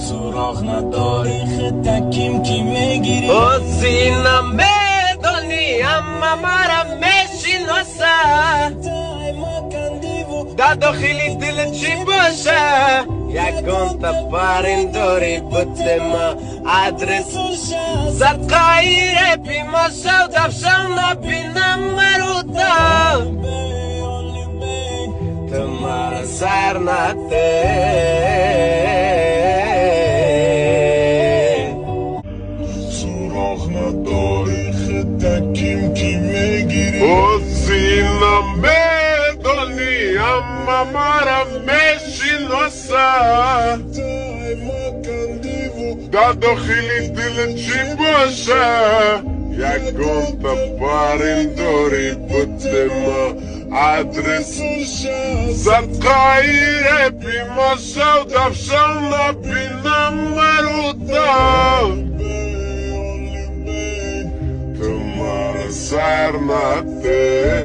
سراغ نداری خطکیم کی میگیری سینا میدانی اما مرا میشناسه در داخلی دل چی باشه یکان تا پرنداری بوده ما آدرس سرقایر پیما شو دفشان نبینم مروتا تو مرا سر نده سراغ نداری خطکیم کی میگیری سینا میدانی اما مرا میشناسه در داخلی دل چی باشه یکان تا پرنداری بوده ما آدرس سرقایر پیما شو دفشان نبینم مروتا تو مرا سر نده